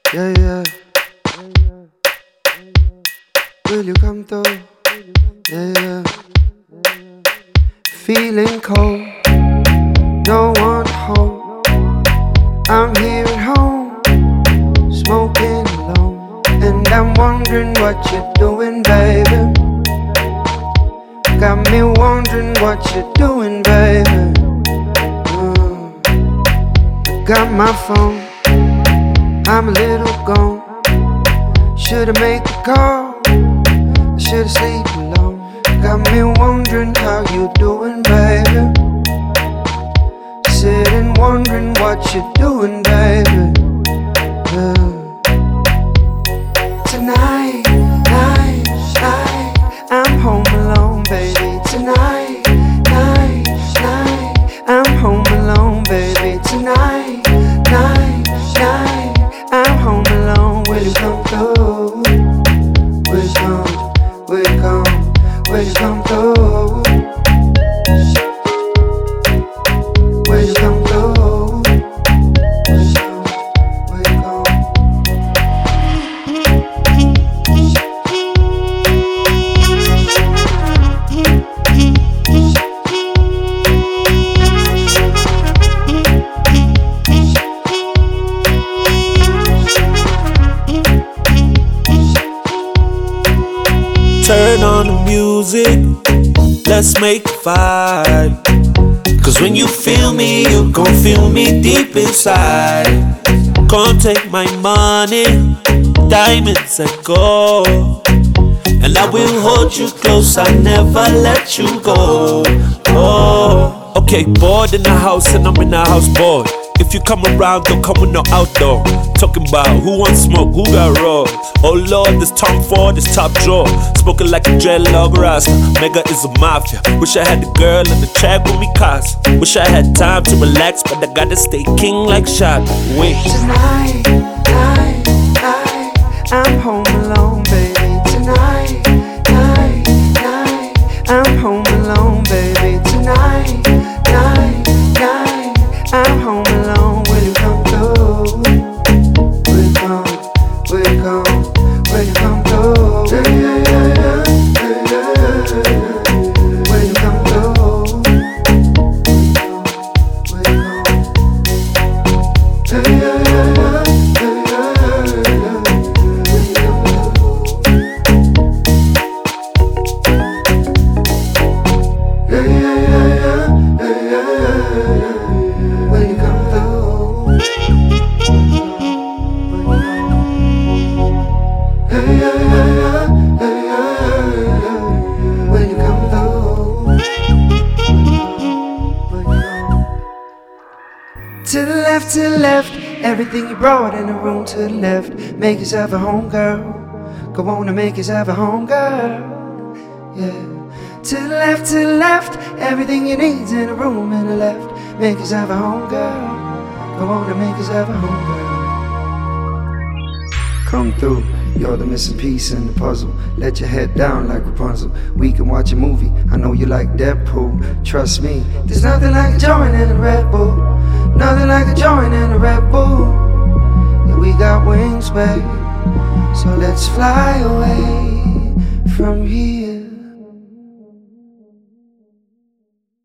Yeah, yeah. Will you come through? Yeah, yeah. Feeling cold, no one to hold. I'm here at home, smoking alone, and I'm wondering what you're doing, baby. Got me wondering what you're doing, baby. Got my phone, I'm a little gone. Should've made the call, I should've sleep alone. Got me wondering how you doing, baby. Sitting wondering what you're doing, baby. Tonight, I'm home alone, baby. Tonight, I'm home alone, baby. Tonight, I'm home alone. Will you come through? Will you come? Will you come? Will you come through? Will you come through? Will you come? Will you come? Turn on the music, let's make a vibe. Cause when you feel me, you gon' feel me deep inside. Come take my money, diamonds and gold, and I will hold you close, I never let you go. Oh, okay, bored in the house and I'm in the house bored. If you come around, don't come with no outdoor. Talking about who wants smoke, who got raw. Oh Lord, this Tom Ford, this top drawer. Smoking like a dreadlock rasta. Mega is a mafia. Wish I had the girl in the track with me cars. Wish I had time to relax, but I gotta stay king like shot. Wait. Tonight, I'm home alone, baby. Tonight, I'm home alone, baby. Tonight, I'm home alone. Will you come through? Will you come? Will you come? Will you come through? Will you come through? Will you come? To the left, everything you brought in the room to the left. Make yourself a home, girl. Go on and make yourself a home, girl. Yeah. To the left, everything you need's in the room in the left. Make yourself a home, girl. Go on and make yourself a home, girl. Come through, you're the missing piece in the puzzle. Let your head down like Rapunzel. We can watch a movie, I know you like Deadpool. Trust me, there's nothing like a joint in a Red Bull. Nothing like a joint in a Red Bull. Yeah, we got wings, babe, so let's fly away from here.